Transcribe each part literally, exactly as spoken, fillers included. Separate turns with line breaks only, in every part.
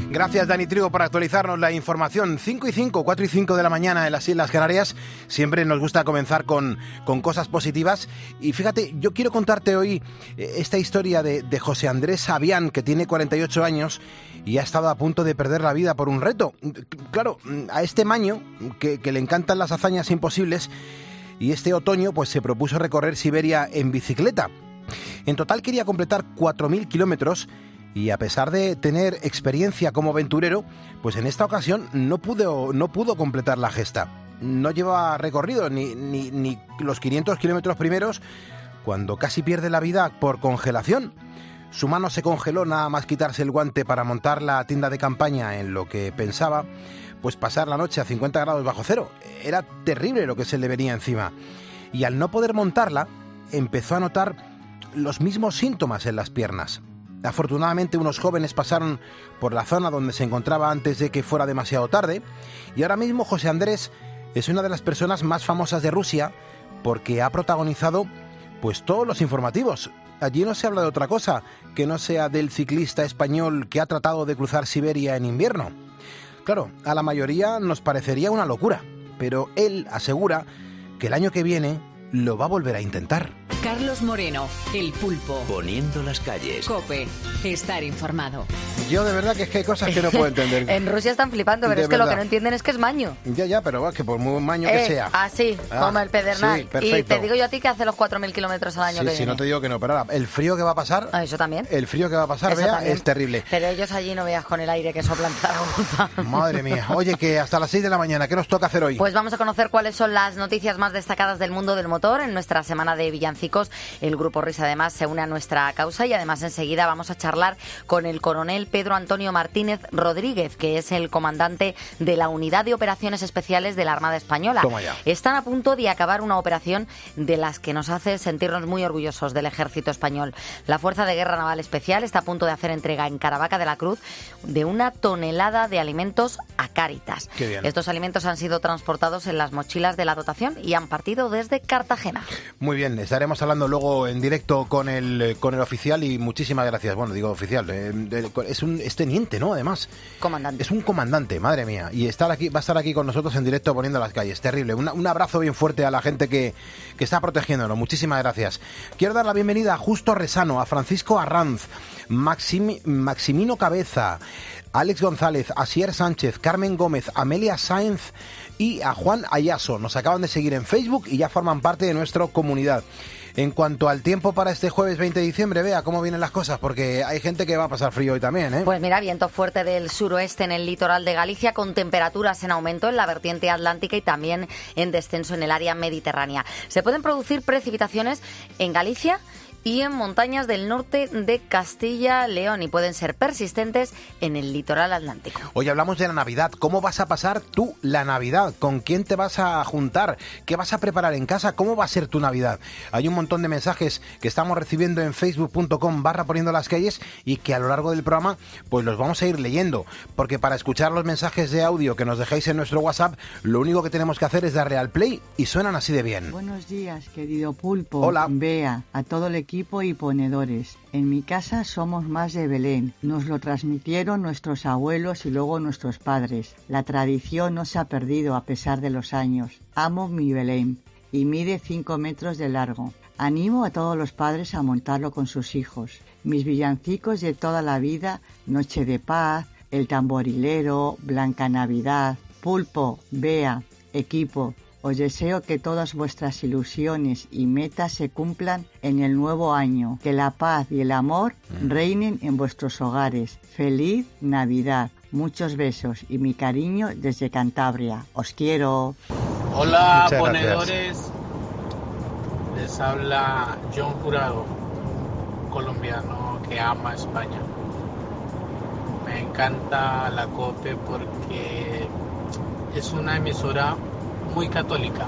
Gracias, Dani Trigo, por actualizarnos la información. cinco y cinco, cuatro y cinco de la mañana en las Islas Canarias. Siempre nos gusta comenzar con, con cosas positivas. Y fíjate, yo quiero contarte hoy esta historia de, de José Andrés Sabián, que tiene cuarenta y ocho años y ha estado a punto de perder la vida por un reto. Claro, a este maño, que, que le encantan las hazañas imposibles, y este otoño pues se propuso recorrer Siberia en bicicleta. En total quería completar cuatro mil kilómetros. Y a pesar de tener experiencia como aventurero, pues en esta ocasión no pudo, no pudo completar la gesta. No lleva recorrido ni, ni, ni los quinientos kilómetros primeros cuando casi pierde la vida por congelación. Su mano se congeló nada más quitarse el guante para montar la tienda de campaña en lo que pensaba, pues pasar la noche a cincuenta grados bajo cero. Era terrible lo que se le venía encima. Y al no poder montarla, empezó a notar los mismos síntomas en las piernas. Afortunadamente unos jóvenes pasaron por la zona donde se encontraba antes de que fuera demasiado tarde, y ahora mismo José Andrés es una de las personas más famosas de Rusia porque ha protagonizado pues todos los informativos. Allí no se habla de otra cosa que no sea del ciclista español que ha tratado de cruzar Siberia en invierno. Claro, a la mayoría nos parecería una locura, pero él asegura que el año que viene lo va a volver a intentar.
Carlos Moreno, El Pulpo.
Poniendo las calles.
COPE. Estar informado.
Yo de verdad que es que hay cosas que no puedo entender.
En Rusia están flipando, pero
De
es que
verdad.
lo que no entienden es que es maño.
Ya, ya, pero va, que por muy maño que
Eh,
sea.
Así,
Ah,
como el pedernal.
sí, perfecto.
Y te digo yo a ti que hace los cuatro mil kilómetros al año
Sí,
que
sí,
viene.
no te digo que no, pero ahora, el frío que va a pasar,
Ah, eso también.
el frío que va a pasar,
Eso
vea,
también.
es terrible.
Pero ellos allí no veas con el aire que soplan Zaragoza.
Madre mía. Oye, que hasta las seis de la mañana, ¿qué nos toca hacer hoy?
Pues vamos a conocer cuáles son las noticias más destacadas del mundo del motor en nuestra semana de villancicos. El Grupo Risa además se une a nuestra causa y además enseguida vamos a charlar con el coronel Pedro Antonio Martínez Rodríguez, que es el comandante de la Unidad de Operaciones Especiales de la Armada Española.
Toma ya.
Están a punto de acabar una operación de las que nos hace sentirnos muy orgullosos del Ejército Español. La Fuerza de Guerra Naval Especial está a punto de hacer entrega en Caravaca de la Cruz de una tonelada de alimentos a Cáritas.
Qué bien.
Estos alimentos han sido transportados en las mochilas de la dotación y han partido desde Cartagena.
Muy bien, estaremos hablando luego en directo con el con el oficial y muchísimas gracias. Bueno, digo oficial, eh, de- es un es teniente, ¿no? Además,
Comandante.
es un comandante, madre mía, y estar aquí va a estar aquí con nosotros en directo poniendo las calles. Terrible. Una- un abrazo bien fuerte a la gente que, que está protegiéndonos. Muchísimas gracias. Quiero dar la bienvenida a Justo Resano, a Francisco Arranz, Maximi- Maximino Cabeza, Alex González, Asier Sánchez, Carmen Gómez, Amelia Sáenz y a Juan Ayaso. Nos acaban de seguir en Facebook y ya forman parte de nuestra comunidad. En cuanto al tiempo para este jueves veinte de diciembre, vea cómo vienen las cosas, porque hay gente que va a pasar frío hoy también, ¿eh?
Pues mira, viento fuerte del suroeste en el litoral de Galicia, con temperaturas en aumento en la vertiente atlántica y también en descenso en el área mediterránea. Se pueden producir precipitaciones en Galicia y en montañas del norte de Castilla-León y pueden ser persistentes en el litoral atlántico.
Hoy hablamos de la Navidad. ¿Cómo vas a pasar tú la Navidad? ¿Con quién te vas a juntar? ¿Qué vas a preparar en casa? ¿Cómo va a ser tu Navidad? Hay un montón de mensajes que estamos recibiendo en facebook punto com barra poniendo las calles y que a lo largo del programa pues los vamos a ir leyendo. Porque para escuchar los mensajes de audio que nos dejáis en nuestro WhatsApp, lo único que tenemos que hacer es darle al play y suenan así de bien.
Buenos días, querido Pulpo.
Hola.
Bea, a todo el equipo y ponedores. En mi casa somos más de Belén. Nos lo transmitieron nuestros abuelos y luego nuestros padres. La tradición no se ha perdido a pesar de los años. Amo mi Belén y mide cinco metros de largo. Animo a todos los padres a montarlo con sus hijos. Mis villancicos de toda la vida, Noche de Paz, El Tamborilero, Blanca Navidad, Pulpo, Bea, equipo. Os deseo que todas vuestras ilusiones y metas se cumplan en el nuevo año, que la paz y el amor reinen en vuestros hogares. ¡Feliz Navidad! Muchos besos y mi cariño desde Cantabria. ¡Os quiero!
Hola,
Muchas
ponedores. Les habla John Jurado, colombiano que ama España. Me encanta la COPE porque es una emisora muy católica.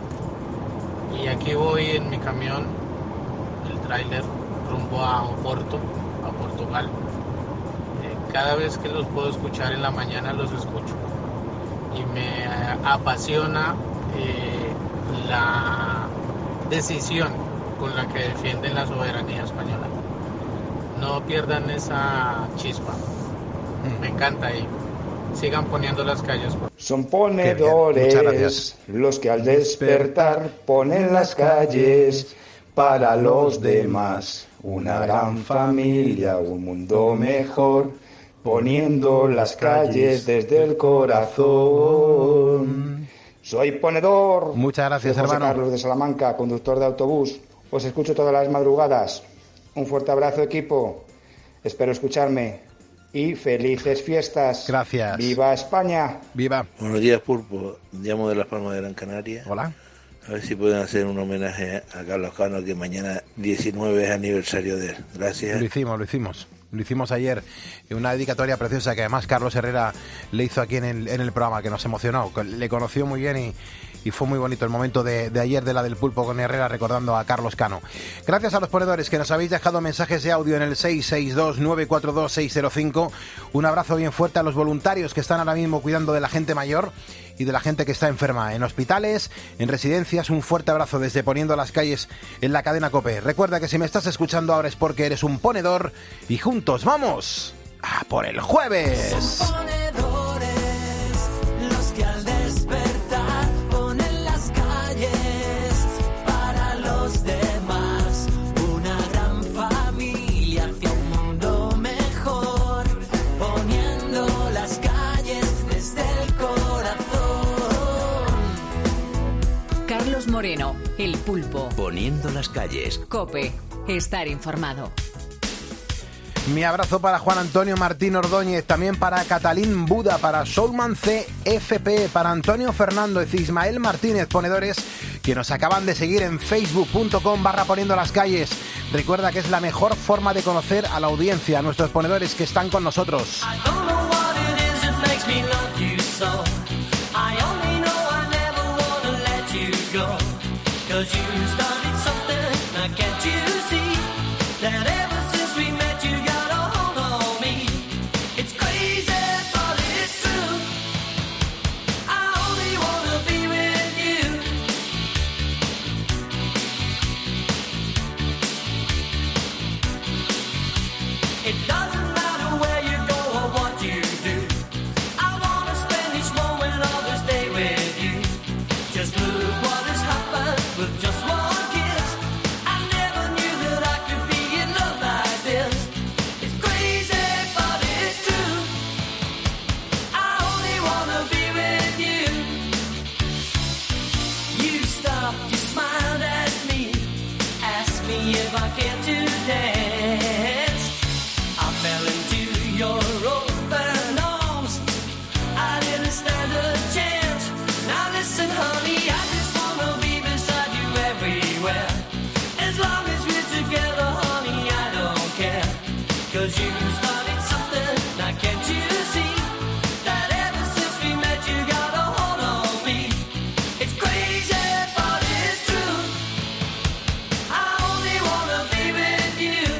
Y aquí voy en mi camión, el tráiler, rumbo a Oporto, a Portugal. Eh, cada vez que los puedo escuchar en la mañana los escucho. Y me eh, apasiona eh, la decisión con la que defienden la soberanía española. No pierdan esa chispa. Me encanta y sigan poniendo las calles.
Son ponedores los que al despertar ponen las calles para los demás. Una gran familia, un mundo mejor, poniendo las calles desde el corazón. Soy ponedor.
Muchas gracias,
Soy José
hermano.
Carlos de Salamanca, conductor de autobús. Os escucho todas las madrugadas. Un fuerte abrazo, equipo. Espero escucharme. Y felices fiestas.
Gracias.
¡Viva España!
¡Viva!
Buenos días, Pulpo. Llamo de Las Palmas de Gran Canaria.
Hola.
A ver si pueden hacer un homenaje a Carlos Cano, que mañana diecinueve es aniversario de él. Gracias.
Lo hicimos, lo hicimos. Lo hicimos ayer, una dedicatoria preciosa que además Carlos Herrera le hizo aquí en el, en el programa, que nos emocionó. Le conoció muy bien y, y fue muy bonito el momento de, de ayer de la del Pulpo con Herrera recordando a Carlos Cano. Gracias a los ponedores que nos habéis dejado mensajes de audio en el seis seis dos, nueve cuatro dos, seis cero cinco. Un abrazo bien fuerte a los voluntarios que están ahora mismo cuidando de la gente mayor y de la gente que está enferma en hospitales, en residencias. Un fuerte abrazo desde Poniendo las Calles en la cadena COPE. Recuerda que si me estás escuchando ahora es porque eres un ponedor y juntos vamos a por el jueves.
Son ponedores los que al despertar ponen las calles para los demás. Una gran familia hacia un mundo mejor, poniendo las calles desde el corazón.
Carlos Moreno, El Pulpo.
Poniendo las calles.
COPE. Estar informado.
Mi abrazo para Juan Antonio Martín Ordóñez, también para Catalín Buda, para Soulman C F P, para Antonio Fernández, Ismael Martínez, ponedores que nos acaban de seguir en facebook punto com barra poniendo las calles. Recuerda que es la mejor forma de conocer a la audiencia, a nuestros ponedores que están con nosotros.
It doesn't matter where you go or what you do. I wanna spend each moment of this day with you. Just look what has happened with just one kiss. I never knew that I could be in love like this. It's crazy, but it's true. I only wanna be with you. You stopped, you smiled at me, asked me if I cared to dance. Fell into your open arms. I didn't stand a chance. Now listen, honey, I just wanna be beside you everywhere. As long as we're together, honey, I don't care. Cause you started something, now can't you see? That ever since we met you got a hold on me. It's crazy, but it's true. I only wanna be with you.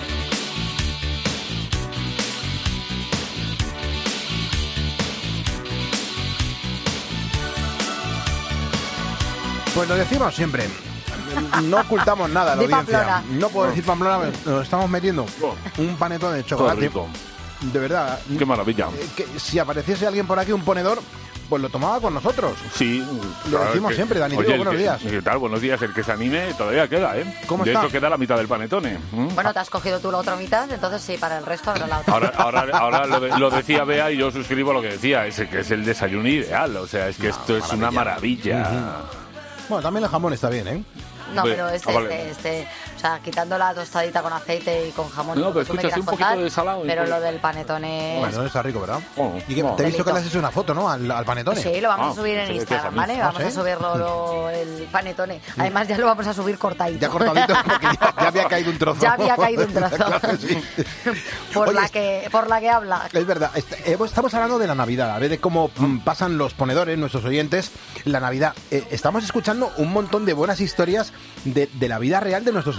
Pues lo decimos siempre, no ocultamos nada a la
Di
audiencia.
Pamplona.
No puedo decir Pamplona, nos estamos metiendo un panetón de chocolate.
rico.
De verdad.
Qué maravilla.
eh, Que si apareciese alguien por aquí, un ponedor, pues lo tomaba con nosotros.
Sí.
Lo
claro,
decimos
que-
siempre, Dani.
Oye,
Diego,
el
buenos
que-
días.
¿Qué tal? Buenos días. El que se anime todavía queda, ¿eh?
¿Cómo
de
está?
hecho, queda la mitad del panetone. ¿Mm?
Bueno, te has cogido tú la otra mitad, entonces sí, para el resto habrá la otra.
Ahora, ahora, ahora lo, de- lo decía Bea y yo suscribo lo que decía, es que es el desayuno ideal, o sea, es que esto es una maravilla.
Bueno, también el jamón está bien, ¿eh?
No,
Hombre,
pero este,
ah, vale.
este, este, o sea, quitando la tostadita con aceite y con jamón,
No,
lo
pero
que tú me
escucha, sí,
quieras
un poquito
contar,
de salado y
pero
con-
lo del panetone...
Bueno, está rico, ¿verdad?
Oh,
Y que
no.
te he visto que le has
Delito.
hecho una foto, ¿no? Al, al panetone.
Sí, lo vamos
Ah,
a subir en
se le
Instagram,
decías a mí.
¿vale?
Ah,
Vamos
¿sí?
a subirlo lo- el panetone. Además, ya lo vamos a subir cortadito.
Ya cortadito, porque ya, ya había caído un trozo.
Ya había caído un trozo.
Claro que sí.
por,
Oye,
la que, por la que habla.
Es verdad, est- eh, estamos hablando de la Navidad, a ver de cómo mm, pasan los ponedores, nuestros oyentes, la Navidad. Eh, estamos escuchando un montón de buenas historias de, de la vida real de nuestros oyentes.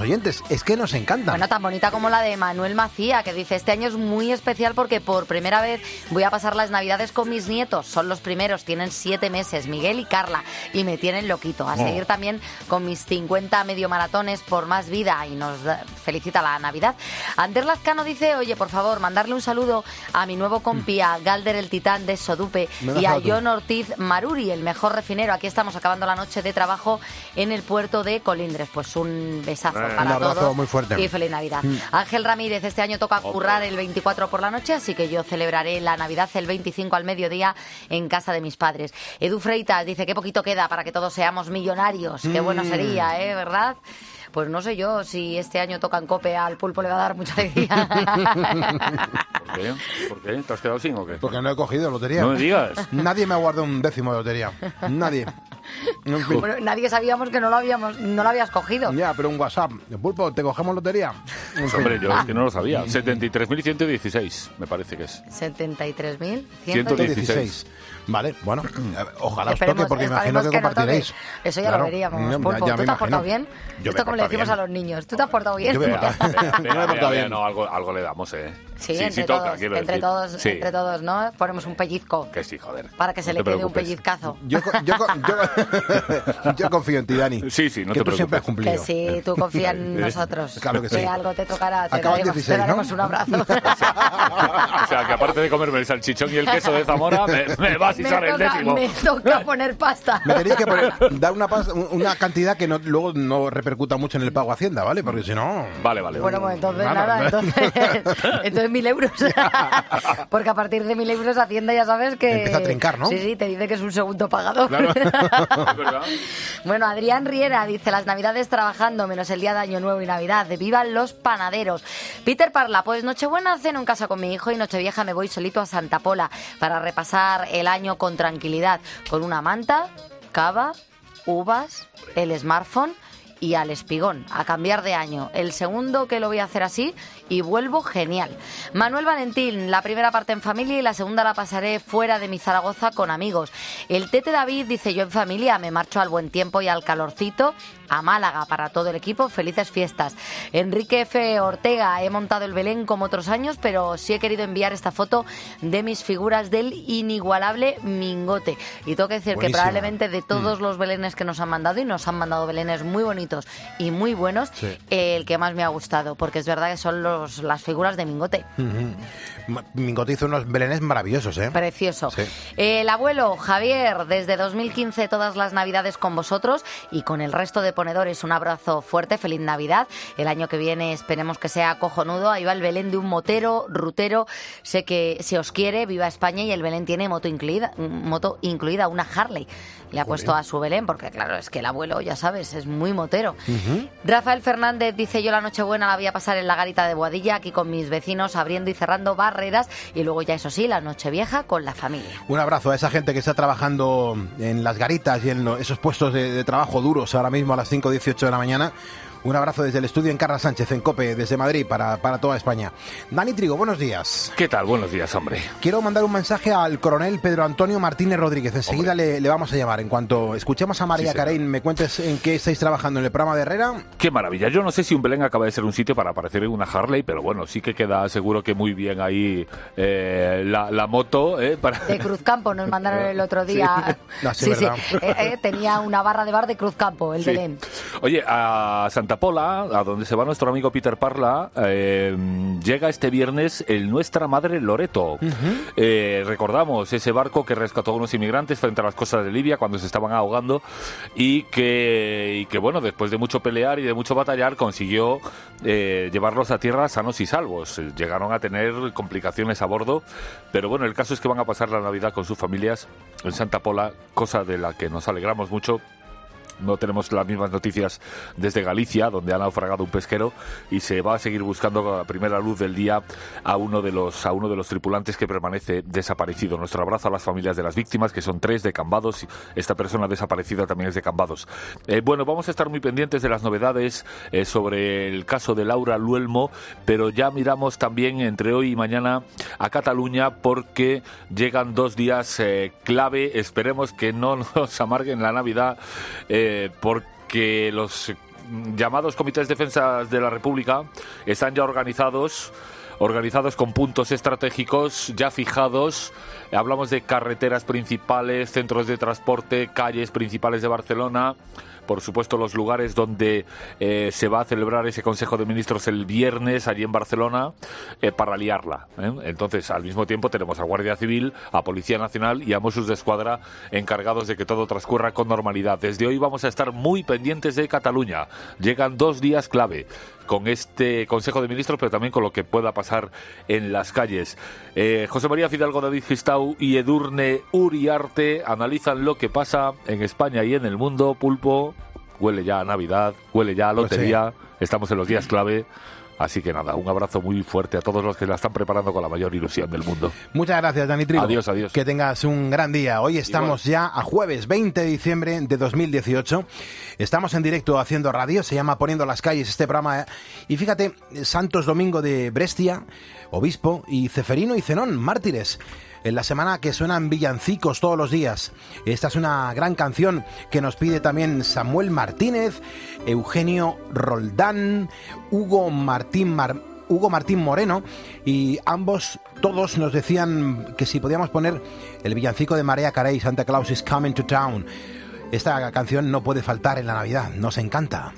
oyentes. Es que nos encanta.
Bueno, tan bonita como la de Manuel Macía, que dice, este año es muy especial porque por primera vez voy a pasar las Navidades con mis nietos. Son los primeros, tienen siete meses, Miguel y Carla, y me tienen loquito. A seguir también con mis cincuenta medio maratones por más vida, y nos da, felicita la Navidad. Ander Lazcano dice, oye, por favor, mandarle un saludo a mi nuevo compi, a Galder el Titán de Sodupe, y a John Ortiz Maruri, el mejor refinero. Aquí estamos acabando la noche de trabajo en el puerto de Colindres. Pues un besazo
eh,
para
un
todos
muy fuerte.
y feliz Navidad.
Mm.
Ángel Ramírez, este año toca currar el veinticuatro por la noche, así que yo celebraré la Navidad el veinticinco al mediodía en casa de mis padres. Edu Freitas dice, qué poquito queda para que todos seamos millonarios. Qué bueno sería, ¿eh? ¿Verdad? Pues no sé yo si este año tocan cope, al pulpo le va a dar mucha alegría.
¿Por qué? ¿Por qué? ¿Te has quedado sin o qué?
Porque no he cogido lotería.
No me digas.
Nadie me ha guardado un décimo de lotería. Nadie. En fin.
Bueno, nadie sabíamos que no lo habíamos, no lo habías cogido.
Ya, pero un WhatsApp. ¿De pulpo, te cogemos lotería? En fin.
Hombre, yo es que no lo sabía. setenta y tres mil ciento dieciséis, me parece que es.
setenta y tres mil
ciento dieciséis.
Vale, bueno, ojalá os
Esperemos,
toque, porque imagino que,
que
compartiréis.
No eso ya
Claro,
lo veríamos,
ya,
Pulpo.
ya
¿Tú te has portado bien?
Yo
Esto como le decimos bien a los niños. ¿Tú te has portado bien?
Yo me-
Venga, venga,
me he portado
venga,
bien.
no, algo, algo le damos, ¿eh?
Sí,
sí,
entre,
sí
todos,
toca, quiero
entre
decir.
todos,
Sí.
entre todos, ¿no? Ponemos un pellizco
Que sí, joder.
para que se
No
le
te
quede un
preocupes.
pellizcazo.
Yo, co- yo, co- yo, yo confío en ti, Dani.
Sí, sí, no
que
te
tú siempre has
preocupes.
cumplido.
Que si tú confías en nosotros,
Claro que sí.
algo te tocará, te
Acaba en
daremos,
dieciséis,
te daremos
¿no?
un abrazo.
O sea, que aparte de comerme el salchichón y el queso de Zamora, me, me vas a
me,
pisar el
toca,
décimo.
me toca poner pasta.
Me tenéis que poner, dar una, pas- una cantidad que no, luego no repercuta mucho en el pago a Hacienda, ¿vale? Porque si no...
Vale, vale.
Bueno, pues entonces
Nada.
nada, entonces, entonces mil euros. Porque a partir de mil euros Hacienda ya sabes que...
Empieza a trincar, ¿no?
Sí, sí, te dice que es un segundo pagador.
Claro.
Es verdad.
Bueno, Adrián Riera dice, las Navidades trabajando, menos el día de Año Nuevo y Navidad. ¡Vivan los panaderos! Peter Parla, pues Nochebuena ceno en casa con mi hijo y Nochevieja me voy solito a Santa Pola para repasar el año con tranquilidad, con una manta, cava, uvas, el smartphone y al espigón, a cambiar de año. El segundo que lo voy a hacer así y vuelvo genial. Manuel Valentín, la primera parte en familia y la segunda la pasaré fuera de mi Zaragoza con amigos. El Tete David dice, yo en familia me marcho al buen tiempo y al calorcito a Málaga para todo el equipo. Felices fiestas. Enrique F. Ortega, he montado el Belén como otros años, pero sí he querido enviar esta foto de mis figuras del inigualable Mingote. Y tengo que decir
Buenísima.
que probablemente de todos los belenes que nos han mandado, y nos han mandado belenes muy bonitos y muy buenos,
Sí.
eh, el que más me ha gustado, porque es verdad que son los, las figuras de Mingote.
Ujú. Mingote hizo unos belenes maravillosos, ¿eh?
Precioso.
Sí.
El abuelo Javier, desde dos mil quince todas las Navidades con vosotros y con el resto de ponedores. Un abrazo fuerte, feliz Navidad. El año que viene esperemos que sea cojonudo. Ahí va el Belén de un motero, rutero. Sé que se os quiere, viva España, y el Belén tiene moto incluida, moto incluida, una Harley. Le ha puesto a su Belén, porque claro, es que el abuelo, ya sabes, es muy motero.
Ujú.
Rafael Fernández dice, yo la Nochebuena la voy a pasar en la garita de Boadilla, aquí con mis vecinos, abriendo y cerrando barreras, y luego ya, eso sí, la Nochevieja con la familia.
Un abrazo a esa gente que está trabajando en las garitas y en lo- esos puestos de, de trabajo duros ahora mismo a las cinco dieciocho de la mañana. Un abrazo desde el estudio en Carla Sánchez, en COPE, desde Madrid, para, para toda España. Dani Trigo, buenos días.
¿Qué tal? Buenos días, hombre.
Quiero mandar un mensaje al coronel Pedro Antonio Martínez Rodríguez. Enseguida le, le vamos a llamar. En cuanto escuchemos a María
Sí, señor.
Carein, me cuentes en qué estáis trabajando en el programa de Herrera.
Qué maravilla. Yo no sé si un Belén acaba de ser un sitio para aparecer en una Harley, pero bueno, sí que queda seguro que muy bien ahí eh, la, la moto. Eh, para...
De Cruzcampo nos mandaron el otro día.
Sí. Ah, sí, verdad.
Eh, eh, tenía una barra de bar de Cruzcampo, el
Sí.
Belén.
Oye, a Santa Pola, a donde se va nuestro amigo Peter Parla, eh, llega este viernes el Nuestra Madre Loreto. Eh, recordamos ese barco que rescató a unos inmigrantes frente a las costas de Libia cuando se estaban ahogando y que, y que bueno, después de mucho pelear y de mucho batallar, consiguió eh, llevarlos a tierra sanos y salvos. Eh, Llegaron a tener complicaciones a bordo, pero bueno, el caso es que van a pasar la Navidad con sus familias en Santa Pola, cosa de la que nos alegramos mucho. No tenemos las mismas noticias desde Galicia, donde ha naufragado un pesquero y se va a seguir buscando a primera luz del día a uno de los a uno de los tripulantes que permanece desaparecido. Nuestro abrazo a las familias de las víctimas, que son tres de Cambados. Esta persona desaparecida también es de Cambados. Eh, bueno, vamos a estar muy pendientes de las novedades eh, sobre el caso de Laura Luelmo, pero ya miramos también entre hoy y mañana a Cataluña, porque llegan dos días eh, clave. Esperemos que no nos amarguen la Navidad, eh, porque los llamados comités de defensa de la República están ya organizados, organizados con puntos estratégicos ya fijados. Hablamos de carreteras principales, centros de transporte, calles principales de Barcelona. Por supuesto, los lugares donde eh, se va a celebrar ese Consejo de Ministros el viernes, allí en Barcelona, eh, para liarla, ¿eh? Entonces, al mismo tiempo, tenemos a Guardia Civil, a Policía Nacional y a Mossos d'Esquadra encargados de que todo transcurra con normalidad. Desde hoy vamos a estar muy pendientes de Cataluña. Llegan dos días clave con este Consejo de Ministros, pero también con lo que pueda pasar en las calles. Eh, José María Fidalgo, David Gistau y Edurne Uriarte analizan lo que pasa en España y en el mundo. Pulpo, huele ya a Navidad, huele ya a lotería, pues sí. Estamos en los días clave. Así que nada, un abrazo muy fuerte a todos los que la están preparando con la mayor ilusión del mundo.
Muchas gracias, Dani Trigo.
Adiós, adiós.
Que tengas un gran día. Hoy estamos Igual. ya a jueves veinte de diciembre de dos mil dieciocho. Estamos en directo haciendo radio, se llama Poniendo las Calles este programa. Y fíjate, Santos Domingo de Brescia, obispo, y Ceferino y Zenón, mártires. En la semana que suenan villancicos todos los días. Esta es una gran canción que nos pide también Samuel Martínez, Eugenio Roldán, Hugo Martín Mar... Hugo Martín Moreno, y ambos, todos nos decían que si podíamos poner el villancico de Mariah Carey, Santa Claus is Coming to Town. Esta canción no puede faltar en la Navidad, nos encanta.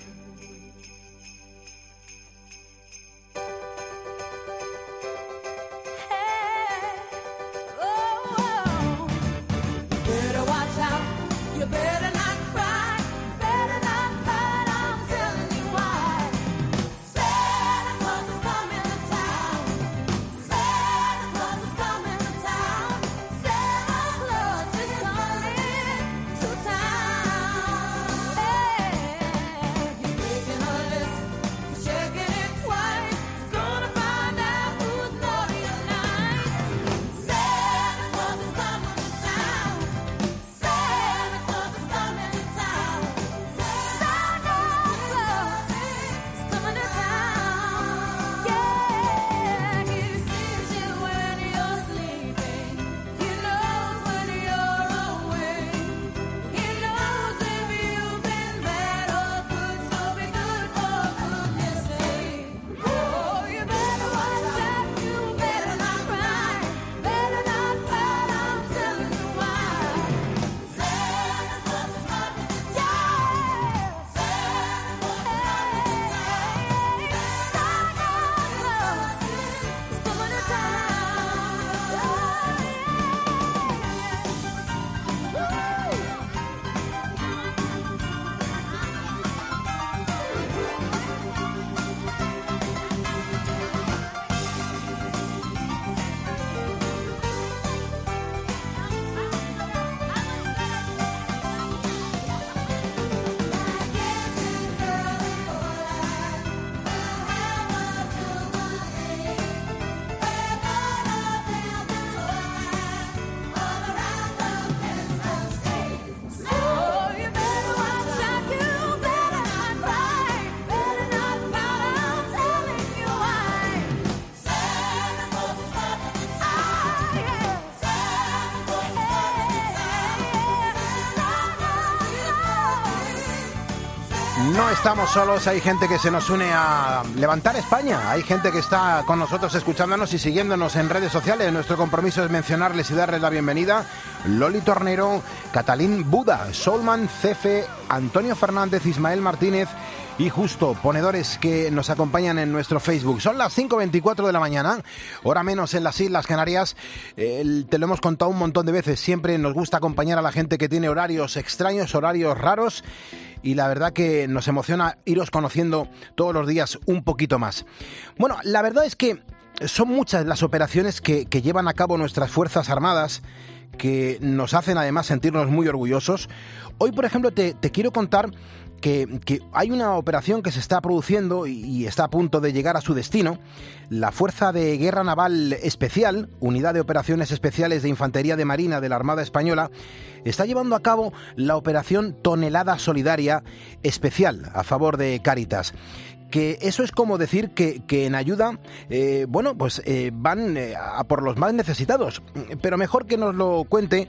No estamos solos, hay gente que se nos une a levantar España, hay gente que está con nosotros escuchándonos y siguiéndonos en redes sociales. Nuestro compromiso es mencionarles y darles la bienvenida. Loli Tornero, Catalín Buda, Solman, Cefe, Antonio Fernández, Ismael Martínez y Justo, ponedores que nos acompañan en nuestro Facebook. Son las cinco veinticuatro de la mañana, hora menos en las Islas Canarias. Eh, te lo hemos contado un montón de veces, siempre nos gusta acompañar a la gente que tiene horarios extraños, horarios raros. Y la verdad que nos emociona iros conociendo todos los días un poquito más. Bueno, la verdad es que son muchas las operaciones que, que llevan a cabo nuestras Fuerzas Armadas, que nos hacen además sentirnos muy orgullosos. Hoy, por ejemplo, te, te quiero contar que, que hay una operación que se está produciendo y, y está a punto de llegar a su destino. La Fuerza de Guerra Naval Especial, Unidad de Operaciones Especiales de Infantería de Marina de la Armada Española, está llevando a cabo la operación Tonelada Solidaria Especial a favor de Cáritas. Que eso es como decir que, que en ayuda, eh, bueno, pues eh, van eh, a por los más necesitados. Pero mejor que nos lo cuente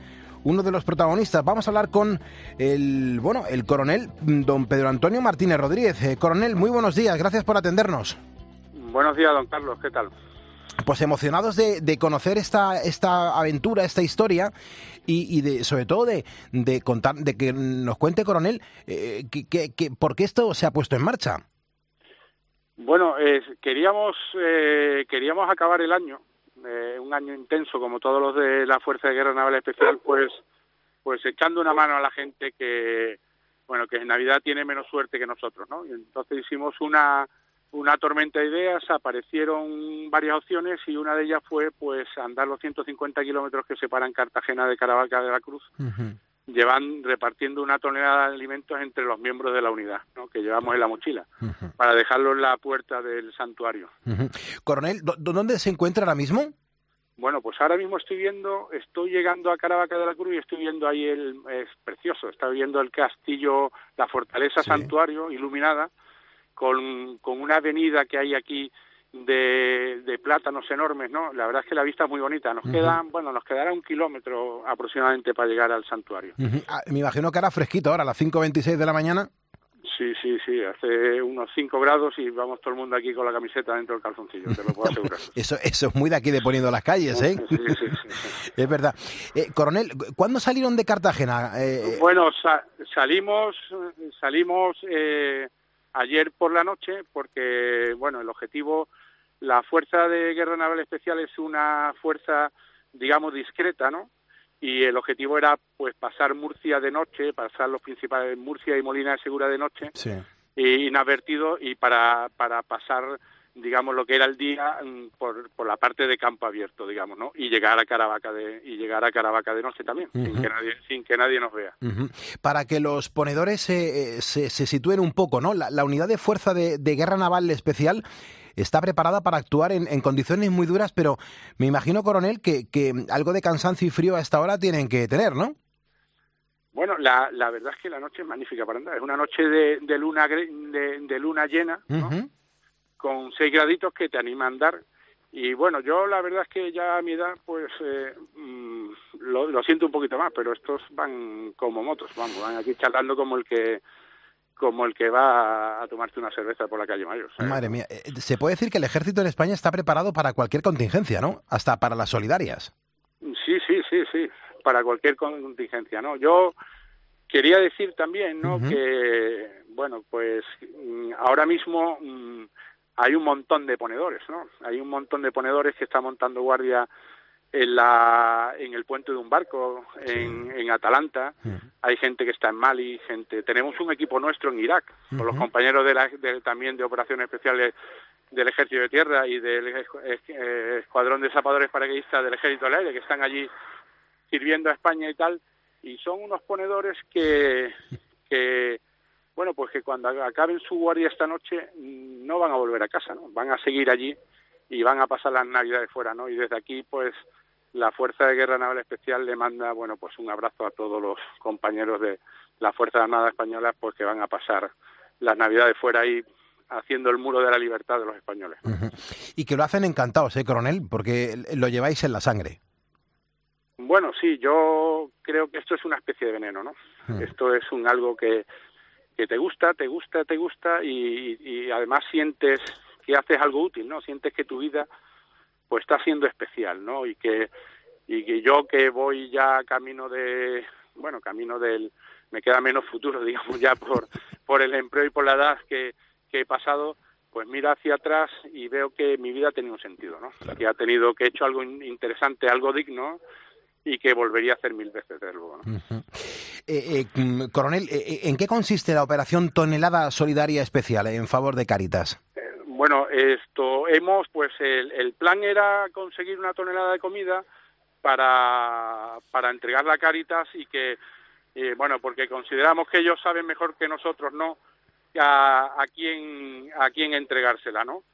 uno de los protagonistas. Vamos a hablar con el, bueno, el coronel don Pedro Antonio Martínez Rodríguez. Eh, coronel, muy buenos días, gracias por atendernos.
Buenos días, don Carlos, ¿qué tal?
Pues emocionados de, de conocer esta esta aventura, esta historia y, y de, sobre todo de, de contar, de que nos cuente, coronel, eh, que, que, que, por qué esto se ha puesto en marcha.
Bueno, eh, queríamos eh, queríamos acabar el año, eh, un año intenso como todos los de la Fuerza de Guerra Naval Especial, pues pues echando una mano a la gente que, bueno, que en Navidad tiene menos suerte que nosotros, ¿no? Y entonces hicimos una una tormenta de ideas, aparecieron varias opciones y una de ellas fue pues andar los ciento cincuenta kilómetros que separan Cartagena de Caravaca de la Cruz, uh-huh. llevan repartiendo una tonelada de alimentos entre los miembros de la unidad, ¿no? Que llevamos en la mochila, uh-huh. para dejarlo en la puerta del santuario.
Uh-huh. Coronel, ¿dónde se encuentra ahora mismo?
Bueno, pues ahora mismo estoy viendo, estoy llegando a Caravaca de la Cruz y estoy viendo ahí, el es precioso, estoy viendo el castillo, la fortaleza sí. santuario iluminada, Con, con una avenida que hay aquí de, de plátanos enormes, ¿no? La verdad es que la vista es muy bonita. Nos uh-huh. queda, bueno, nos quedará un kilómetro aproximadamente para llegar al santuario.
Uh-huh. Ah, me imagino que hará fresquito ahora, a las cinco veintiséis de la mañana.
Sí, sí, sí, hace unos cinco grados y vamos todo el mundo aquí con la camiseta dentro del calzoncillo, te lo puedo asegurar.
eso, eso es muy de aquí de Poniendo las Calles, ¿eh?
Sí, sí, sí, sí.
Es verdad. Eh, coronel, ¿cuándo salieron de Cartagena? Eh...
Bueno, sa- salimos, salimos... Eh, ayer por la noche, porque, bueno, el objetivo, la Fuerza de Guerra Naval Especial es una fuerza, digamos, discreta, ¿no? Y el objetivo era, pues, pasar Murcia de noche, pasar los principales, Murcia y Molina de Segura de noche,
sí.
y inadvertido, y para, para pasar, digamos, lo que era el día por, por la parte de campo abierto, digamos, ¿no? Y llegar a Caravaca de y llegar a Caravaca de noche también, uh-huh. sin que nadie sin que nadie nos vea.
Uh-huh. Para que los ponedores se, se, se sitúen un poco, ¿no? La, la unidad de fuerza de, de guerra naval especial está preparada para actuar en, en condiciones muy duras, pero me imagino, coronel, que, que algo de cansancio y frío a esta hora tienen que tener, ¿no?
Bueno, la, la verdad es que la noche es magnífica para andar. Es una noche de, de luna de, de luna llena, ¿no? Uh-huh. Con seis graditos que te anima a andar. Y bueno, yo la verdad es que ya a mi edad, pues eh, mmm, lo, lo siento un poquito más, pero estos van como motos, vamos, van aquí charlando como el que como el que va a tomarse una cerveza por la calle Mayor, ¿sabes?
Madre mía, se puede decir que el ejército en España está preparado para cualquier contingencia, ¿no? Hasta para las solidarias.
Sí, sí, sí, sí, para cualquier contingencia, ¿no? Yo quería decir también, ¿no? Uh-huh. Que, bueno, pues ahora mismo mmm, hay un montón de ponedores, ¿no? Hay un montón de ponedores que están montando guardia en la en el puente de un barco, en, en Atalanta. Uh-huh. Hay gente que está en Mali, gente. Tenemos un equipo nuestro en Irak, uh-huh. con los compañeros de, la, de también de operaciones especiales del Ejército de Tierra y del eh, Escuadrón de Zapadores Paracaidistas del Ejército del Aire, que están allí sirviendo a España y tal. Y son unos ponedores que que bueno, pues que cuando acaben su guardia esta noche no van a volver a casa, ¿no? Van a seguir allí y van a pasar las Navidades fuera, ¿no? Y desde aquí, pues, la Fuerza de Guerra Naval Especial le manda, bueno, pues un abrazo a todos los compañeros de la Fuerza Armada Española, pues que van a pasar las Navidades fuera ahí haciendo el muro de la libertad de los españoles, ¿no?
Uh-huh. Y que lo hacen encantados, ¿eh, coronel? Porque lo lleváis en la sangre.
Bueno, sí, yo creo que esto es una especie de veneno, ¿no? Uh-huh. Esto es un algo que que te gusta, te gusta, te gusta y, y además sientes que haces algo útil, ¿no? Sientes que tu vida pues está siendo especial, ¿no? Y que y que yo que voy ya camino de, bueno, camino del, me queda menos futuro, digamos, ya por por el empleo y por la edad que, que he pasado, pues miro hacia atrás y veo que mi vida ha tenido un sentido, ¿no? Claro. Que ha tenido, que he hecho algo interesante, algo digno, y que volvería a hacer mil veces, desde luego, ¿no?
Uh-huh. eh, eh, coronel, eh, ¿en qué consiste la operación Tonelada Solidaria Especial en favor de Cáritas?
Eh, bueno, esto hemos, pues el, el plan era conseguir una tonelada de comida para, para entregarla a Cáritas y que, eh, bueno, porque consideramos que ellos saben mejor que nosotros, ¿no?, a, a quién a quién entregársela, ¿no?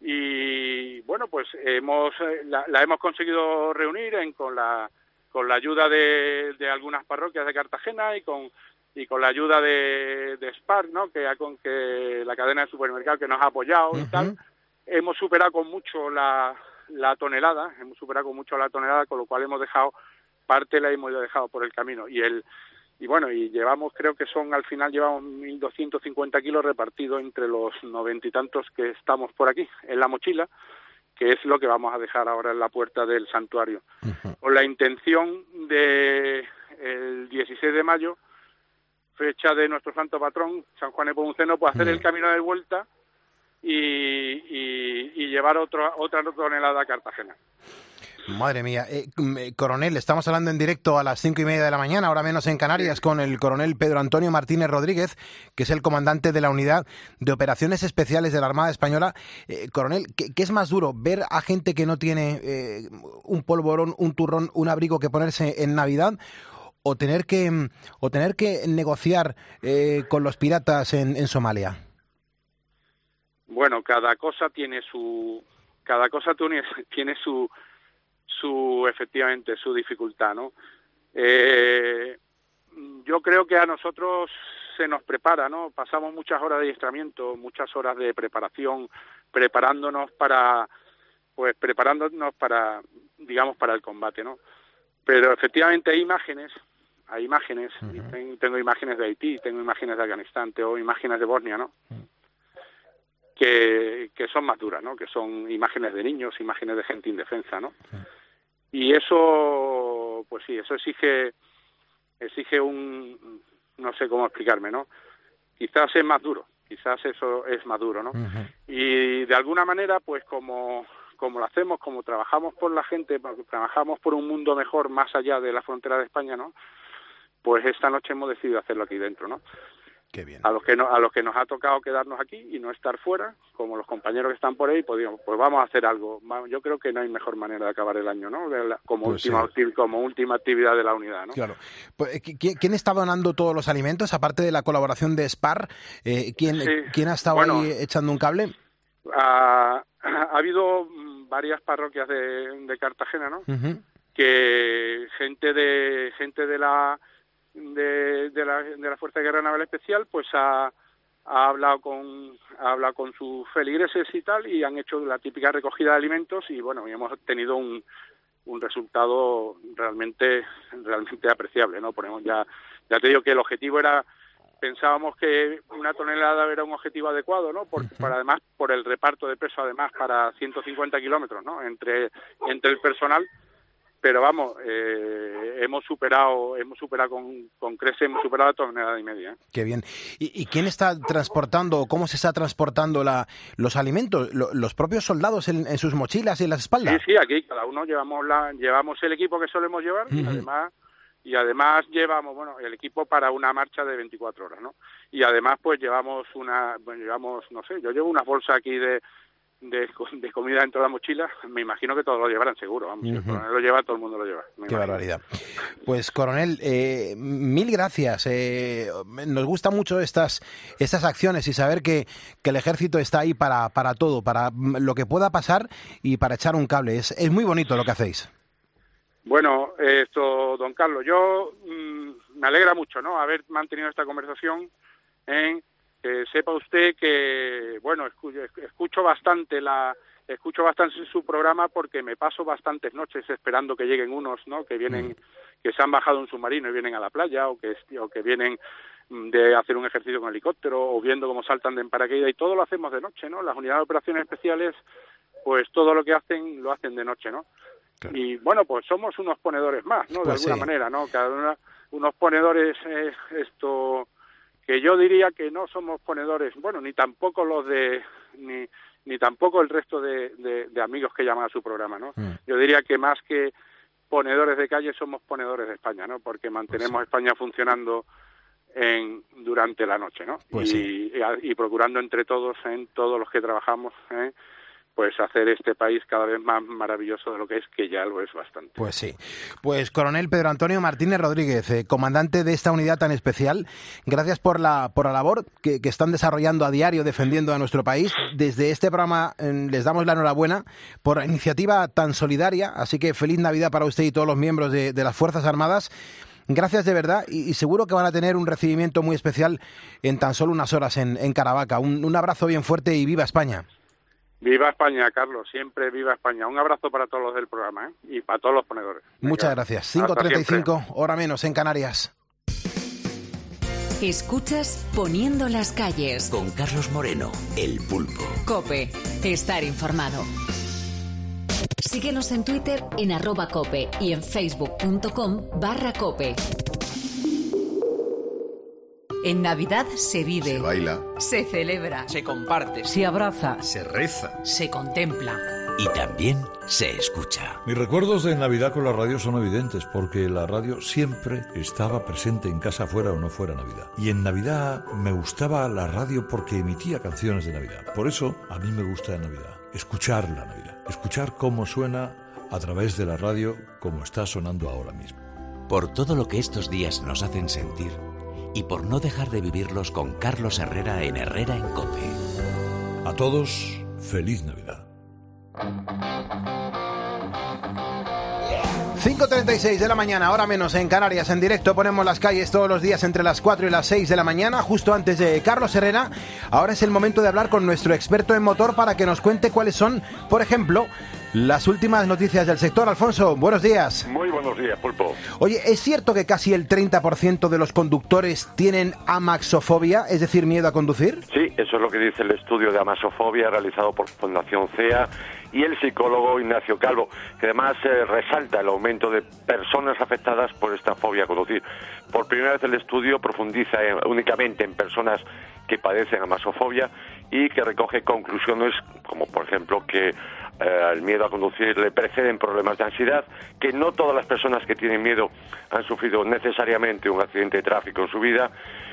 Y bueno, pues hemos la, la hemos conseguido reunir en, con la con la ayuda de, de algunas parroquias de Cartagena y con y con la ayuda de, de Spar, ¿no? Que con que la cadena de supermercados que nos ha apoyado, uh-huh. y tal, hemos superado con mucho la, la tonelada, hemos superado con mucho la tonelada, con lo cual hemos dejado parte la hemos dejado por el camino. Y el y bueno, y llevamos, creo que son, al final llevamos mil doscientos cincuenta kilos repartidos entre los noventa y tantos que estamos por aquí, en la mochila, que es lo que vamos a dejar ahora en la puerta del santuario. Uh-huh. Con la intención de el dieciséis de mayo, fecha de nuestro santo patrón, San Juan Nepomuceno, pues hacer uh-huh. el camino de vuelta y, y, y llevar otro, otra tonelada a Cartagena.
Madre mía. Eh, coronel, estamos hablando en directo a las cinco y media de la mañana, ahora menos en Canarias, con el coronel Pedro Antonio Martínez Rodríguez, que es el comandante de la Unidad de Operaciones Especiales de la Armada Española. Eh, coronel, ¿qué, ¿qué es más duro? ¿Ver a gente que no tiene eh, un polvorón, un turrón, un abrigo que ponerse en Navidad? ¿O tener que, o tener que negociar eh, con los piratas en, en Somalia?
Bueno, cada cosa tiene su... Cada cosa tiene, tiene su... su efectivamente su dificultad, ¿no? Eh, yo creo que a nosotros se nos prepara, ¿no? Pasamos muchas horas de adiestramiento, muchas horas de preparación, preparándonos para, pues preparándonos para, digamos, para el combate, ¿no? Pero efectivamente hay imágenes, hay imágenes, uh-huh. tengo, tengo imágenes de Haití, tengo imágenes de Afganistán, tengo imágenes de Bosnia, ¿no? Uh-huh. Que, que son más duras, ¿no? Que son imágenes de niños, imágenes de gente indefensa, ¿no? Uh-huh. Y eso, pues sí, eso exige, exige un, no sé cómo explicarme, ¿no? Quizás es más duro, quizás eso es más duro, ¿no? Uh-huh. Y de alguna manera, pues como, como lo hacemos, como trabajamos por la gente, trabajamos por un mundo mejor más allá de la frontera de España, ¿no? Pues esta noche hemos decidido hacerlo aquí dentro, ¿no?
Qué bien.
A los que no, a los que nos ha tocado quedarnos aquí y no estar fuera, como los compañeros que están por ahí, pues, digamos, pues vamos a hacer algo. Yo creo que no hay mejor manera de acabar el año, ¿no? Como pues última sí. como última actividad de la unidad, ¿no?
Claro. Pues, ¿quién está donando todos los alimentos, aparte de la colaboración de SPAR? Eh, ¿quién, sí. ¿Quién ha estado bueno, ahí echando un cable?
Ha, ha habido varias parroquias de, de Cartagena, ¿no? Uh-huh. Que gente de gente de la De, de la de la Fuerza de Guerra Naval Especial pues ha, ha hablado con ha hablado con sus feligreses y tal y han hecho la típica recogida de alimentos y bueno y hemos tenido un, un resultado realmente realmente apreciable, ¿no? Ponemos ya ya te digo que el objetivo era pensábamos que una tonelada era un objetivo adecuado, ¿no? Por, uh-huh. para además por el reparto de peso además para ciento cincuenta kilómetros, ¿no? Entre entre el personal. Pero vamos, eh, hemos superado, hemos superado con, con creces, hemos superado la tonelada y media.
Qué bien. ¿Y, y quién está transportando, cómo se está transportando la, los alimentos? ¿Lo, ¿Los propios soldados en, en sus mochilas y en las espaldas?
Sí, sí, aquí cada uno llevamos la, llevamos el equipo que solemos llevar uh-huh. y además y además llevamos, bueno, el equipo para una marcha de veinticuatro horas, ¿no? Y además pues llevamos una, bueno, llevamos, no sé, yo llevo una bolsa aquí de De, de comida dentro de la mochila, me imagino que todos lo llevarán seguro, vamos, uh-huh. si el coronel lo lleva, todo el mundo lo lleva.
Qué imagino. Barbaridad. Pues coronel, eh, mil gracias, eh, nos gustan mucho estas estas acciones y saber que, que el ejército está ahí para, para todo, para lo que pueda pasar y para echar un cable, es, es muy bonito lo que hacéis.
Bueno, esto, don Carlos, yo mmm, me alegra mucho, ¿no?, haber mantenido esta conversación en que sepa usted que, bueno, escucho, escucho bastante la escucho bastante su programa porque me paso bastantes noches esperando que lleguen unos, ¿no?, que vienen, que se han bajado un submarino y vienen a la playa, o que, o que vienen de hacer un ejercicio con helicóptero, o viendo cómo saltan de en paracaídas, y todo lo hacemos de noche, ¿no? Las unidades de operaciones especiales, pues todo lo que hacen, lo hacen de noche, ¿no? Claro. Y bueno, pues somos unos ponedores más, ¿no? De pues alguna sí. manera, ¿no? Cada una, unos ponedores, eh, esto... que yo diría que no somos ponedores, bueno, ni tampoco los de, ni ni tampoco el resto de, de, de amigos que llaman a su programa, ¿no? Mm. Yo diría que más que ponedores de calle somos ponedores de España, ¿no? Porque mantenemos pues sí. España funcionando en durante la noche, ¿no?
Pues
y,
sí.
y, y procurando entre todos, en todos los que trabajamos, ¿eh?, pues hacer este país cada vez más maravilloso de lo que es, que ya lo es bastante.
Pues sí. Pues coronel Pedro Antonio Martínez Rodríguez, eh, comandante de esta unidad tan especial, gracias por la por la labor que, que están desarrollando a diario defendiendo a nuestro país. Desde este programa eh, les damos la enhorabuena por la iniciativa tan solidaria, así que feliz Navidad para usted y todos los miembros de, de las Fuerzas Armadas. Gracias de verdad y, y seguro que van a tener un recibimiento muy especial en tan solo unas horas en, en Caravaca. Un, un abrazo bien fuerte y viva España.
Viva España, Carlos, siempre viva España. Un abrazo para todos los del programa, ¿eh? Y para todos los ponedores.
Muchas
Venga,
gracias. cinco treinta y cinco, hora menos en Canarias.
Escuchas Poniendo las calles.
Con Carlos Moreno, el Pulpo.
COPE. Estar informado. Síguenos en Twitter en arroba COPE y en facebook.com barra COPE. En Navidad se vive,
se baila,
se celebra,
se comparte,
se abraza,
se reza,
se contempla.
Y también se escucha.
Mis recuerdos de Navidad con la radio son evidentes, porque la radio siempre estaba presente en casa, fuera o no fuera Navidad. Y en Navidad me gustaba la radio porque emitía canciones de Navidad. Por eso a mí me gusta la Navidad, escuchar la Navidad, escuchar cómo suena a través de la radio, como está sonando ahora mismo.
Por todo lo que estos días nos hacen sentir y por no dejar de vivirlos con Carlos Herrera en Herrera en COPE.
A todos, feliz Navidad.
cinco treinta y seis de la mañana, hora menos en Canarias. En directo ponemos las calles todos los días entre las cuatro y las seis de la mañana, justo antes de Carlos Herrera. Ahora es el momento de hablar con nuestro experto en motor para que nos cuente cuáles son, por ejemplo, las últimas noticias del sector. Alfonso, buenos días.
Muy buenos días, Pulpo.
Oye, ¿es cierto que casi el treinta por ciento de los conductores tienen amaxofobia, es decir, miedo a conducir?
Sí, eso es lo que dice el estudio de amaxofobia realizado por Fundación C E A y el psicólogo Ignacio Calvo, que además eh, resalta el aumento de personas afectadas por esta fobia a conducir. Por primera vez el estudio profundiza en, únicamente en personas que padecen amaxofobia y que recoge conclusiones como, por ejemplo, que eh, el miedo a conducir le preceden problemas de ansiedad, que no todas las personas que tienen miedo han sufrido necesariamente un accidente de tráfico en su vida,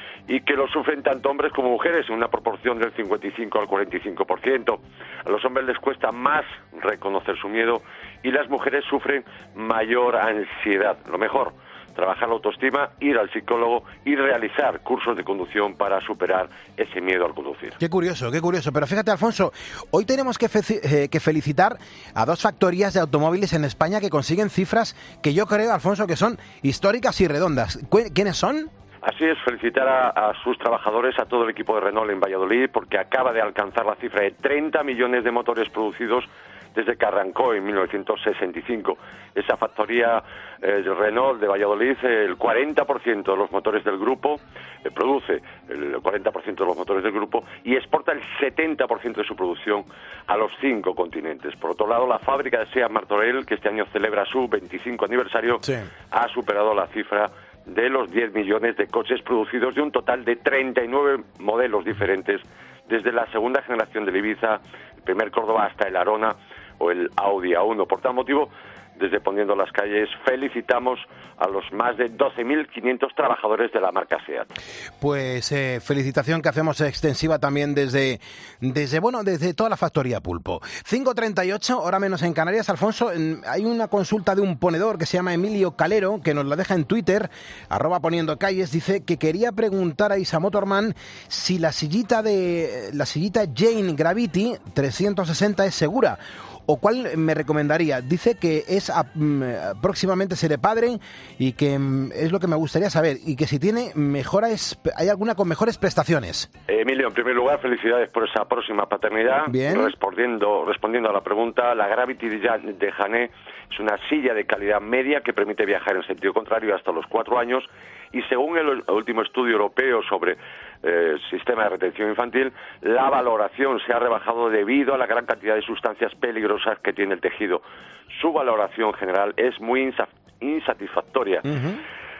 y que lo sufren tanto hombres como mujeres en una proporción del cincuenta y cinco al cuarenta y cinco por ciento. A los hombres les cuesta más reconocer su miedo y las mujeres sufren mayor ansiedad. Lo mejor, trabajar la autoestima, ir al psicólogo y realizar cursos de conducción para superar ese miedo al conducir.
Qué curioso, qué curioso. Pero fíjate, Alfonso, hoy tenemos que, fe- eh, que felicitar a dos factorías de automóviles en España que consiguen cifras que yo creo, Alfonso, que son históricas y redondas. ¿Qui- ¿Quiénes son?
Así es, felicitar a, a sus trabajadores, a todo el equipo de Renault en Valladolid, porque acaba de alcanzar la cifra de treinta millones de motores producidos desde que arrancó en mil novecientos sesenta y cinco. Esa factoría eh, Renault de Valladolid, eh, el cuarenta por ciento de los motores del grupo, eh, produce el cuarenta por ciento de los motores del grupo y exporta el setenta por ciento de su producción a los cinco continentes. Por otro lado, la fábrica de SEAT Martorell, que este año celebra su veinticinco aniversario, sí, ha superado la cifra de los diez millones de coches producidos de un total de treinta y nueve modelos diferentes, desde la segunda generación del Ibiza, el primer Córdoba, hasta el Arona o el Audi A uno. Por tal motivo, desde Poniendo las Calles, felicitamos a los más de doce mil quinientos trabajadores de la marca SEAT.
Pues eh, felicitación que hacemos extensiva también desde, desde, bueno, desde toda la factoría Pulpo. cinco treinta y ocho, hora menos en Canarias. Alfonso, en, hay una consulta de un ponedor que se llama Emilio Calero, que nos la deja en Twitter, arroba Poniendo Calles, dice que quería preguntar a Isa Motorman si la sillita de la sillita Jane Gravity trescientos sesenta es segura. ¿O cuál me recomendaría? Dice que es a, mm, próximamente seré padre y que mm, es lo que me gustaría saber. Y que si tiene mejores, hay alguna con mejores prestaciones.
Emilio, en primer lugar, felicidades por esa próxima paternidad.
Bien.
Respondiendo, respondiendo a la pregunta, la Gravity de Jané es una silla de calidad media que permite viajar en sentido contrario hasta los cuatro años. Y según el último estudio europeo sobre eh, sistema de retención infantil, la valoración se ha rebajado debido a la gran cantidad de sustancias peligrosas que tiene el tejido. Su valoración general es muy insa- insatisfactoria. Uh-huh.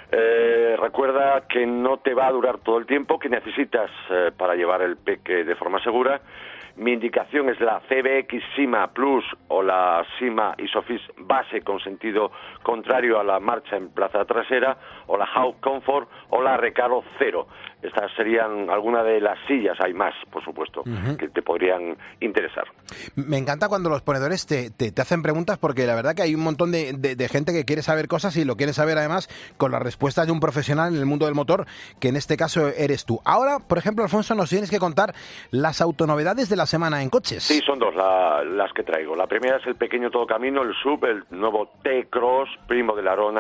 Eh, recuerda que no te va a durar todo el tiempo que necesitas eh, para llevar el peque de forma segura. Mi indicación es la C B X Sima Plus o la Sima Isofix base con sentido contrario a la marcha en plaza trasera, o la Hawk Comfort o la Recaro Cero. Estas serían algunas de las sillas, hay más, por supuesto, uh-huh, que te podrían interesar.
Me encanta cuando los ponedores te, te, te hacen preguntas, porque la verdad que hay un montón de, de, de gente que quiere saber cosas y lo quiere saber además con las respuestas de un profesional en el mundo del motor, que en este caso eres tú. Ahora, por ejemplo, Alfonso, nos tienes que contar las autonovedades de la semana en coches.
Sí, son dos la, las que traigo. La primera es el pequeño todocamino, el S U V, el nuevo T-Cross, primo del Arona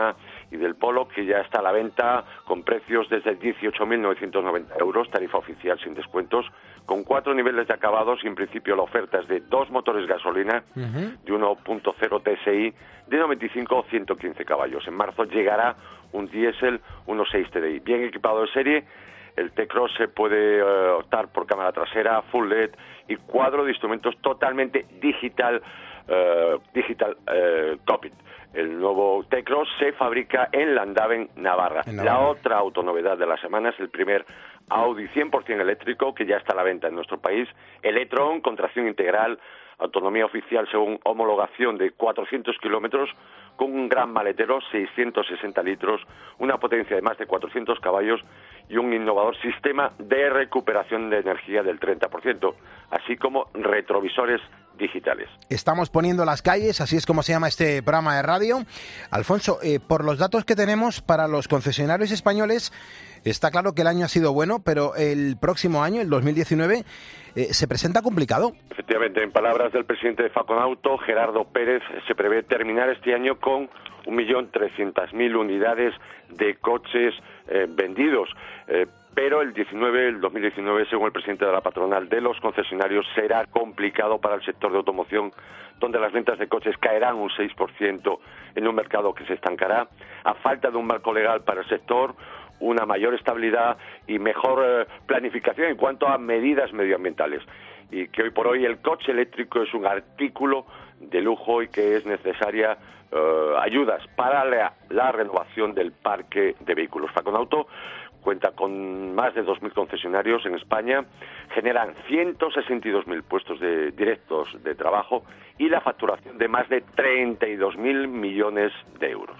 y del Polo, que ya está a la venta con precios desde dieciocho mil novecientos noventa euros, tarifa oficial sin descuentos, con cuatro niveles de acabados y en principio la oferta es de dos motores gasolina uh-huh. de uno punto cero T S I de noventa y cinco o ciento quince caballos. En marzo llegará un diésel uno punto seis T D I. Bien equipado de serie, el T-Cross se puede uh, optar por cámara trasera, full L E D y cuadro de instrumentos totalmente digital, uh, digital uh, cockpit. El nuevo T-Cross se fabrica en Landaven, Navarra. En Navarra. La otra autonovedad de la semana es el primer Audi cien por ciento eléctrico, que ya está a la venta en nuestro país. El e-tron, con tracción integral, autonomía oficial según homologación de cuatrocientos kilómetros, con un gran maletero, seiscientos sesenta litros, una potencia de más de cuatrocientos caballos y un innovador sistema de recuperación de energía del treinta por ciento, así como retrovisores digitales.
Estamos poniendo las calles, así es como se llama este programa de radio. Alfonso, eh, por los datos que tenemos para los concesionarios españoles, está claro que el año ha sido bueno, pero el próximo año, el dos mil diecinueve, eh, se presenta complicado.
Efectivamente, en palabras del presidente de Faconauto, Gerardo Pérez, se prevé terminar este año con un millón trescientas mil unidades de coches eh, vendidos. Eh, pero el diecinueve, el dos mil diecinueve, según el presidente de la patronal de los concesionarios, será complicado para el sector de automoción, donde las ventas de coches caerán un seis por ciento en un mercado que se estancará, a falta de un marco legal para el sector, una mayor estabilidad y mejor eh, planificación en cuanto a medidas medioambientales. Y que hoy por hoy el coche eléctrico es un artículo de lujo y que es necesaria eh, ayudas para la, la renovación del parque de vehículos. Faconauto cuenta con más de dos mil concesionarios en España, generan ciento sesenta y dos mil puestos de, directos de trabajo y la facturación de más de treinta y dos mil millones de euros.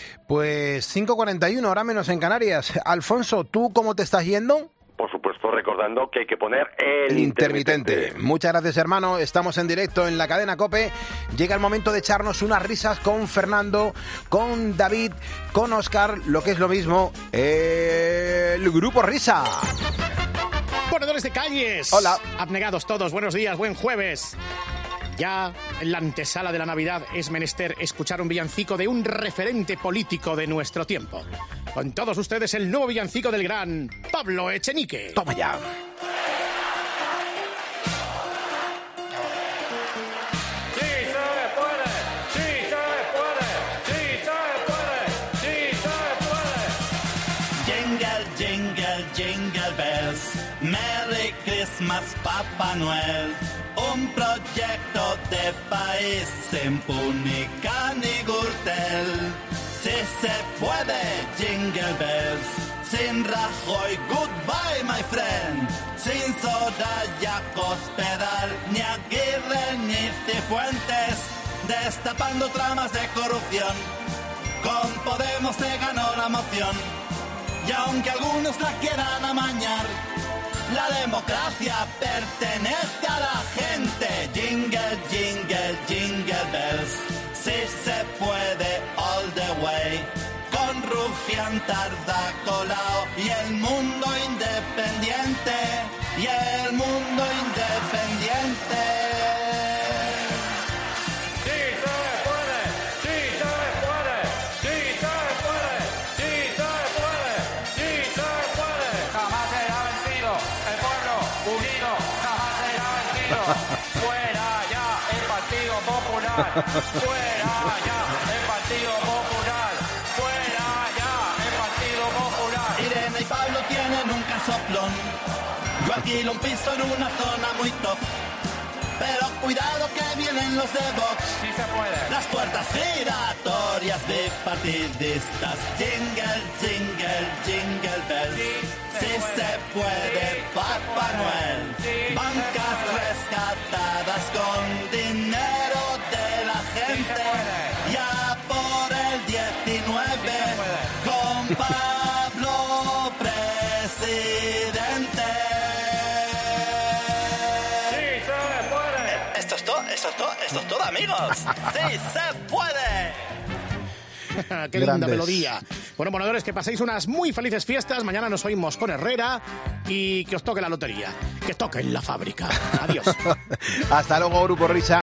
Pues cinco cuarenta y uno, ahora menos en Canarias. Alfonso, ¿tú cómo te estás yendo?
Por supuesto, recordando que hay que poner el,
el intermitente. intermitente. Muchas gracias, hermano. Estamos en directo en la cadena COPE. Llega el momento de echarnos unas risas con Fernando, con David, con Óscar, lo que es lo mismo, el Grupo Risa.
Ponedores de calles.
Hola.
Abnegados todos, buenos días, buen jueves. Ya en la antesala de la Navidad es menester escuchar un villancico de un referente político de nuestro tiempo. Con todos ustedes el nuevo villancico del gran Pablo Echenique.
Toma ya.
Sí se puede, sí se puede, sí se puede, sí se puede.
Jingle, jingle, jingle bells. Merry Christmas, Papá Noel. Un proyecto de país sin Púnica ni Gürtel. Si se puede, Jingle Bells. Sin Rajoy, goodbye, my friend. Sin Soraya, Cospedal, ni Aguirre, ni Cifuentes. Destapando tramas de corrupción. Con Podemos se ganó la moción. Y aunque algunos la quieran amañar, la democracia pertenece a la gente. Jingle, jingle, jingle bells. Si se puede, all the way. Con Rufián, Tarda, Colau y el mundo independiente. Y el mundo independiente.
Fuera ya el Partido Popular, fuera ya el Partido Popular, fuera ya el Partido Popular.
Irene y Pablo tienen un casoplón. Yo alquilo un piso en una zona muy top. Pero cuidado que vienen los de Vox.
Sí se puede.
Las puertas giratorias bipartidistas. Jingle, jingle, jingle bells. Sí, sí se puede, Papá Noel. Sí, bancas rescatadas con dinero de la gente.
Sí
ya por el diecinueve con Pablo presidente. Esto es todo, esto es todo, esto es todo, amigos. ¡Sí se puede!
¡Qué linda melodía! Bueno, monedores, que paséis unas muy felices fiestas. Mañana nos oímos con Herrera y que os toque la lotería. Que toque en la fábrica. Adiós.
Hasta luego, Grupo Risa.